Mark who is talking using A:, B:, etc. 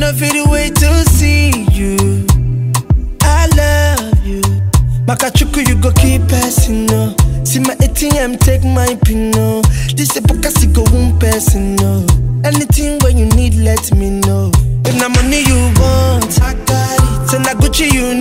A: no feel wait to see you. I love you. Makachuku, you go keep passing, no. See my ATM, take my pin, no. This a pokasi go one person, no. Anything when you need, let me know. If na money you want, I got it. Send a Gucci, you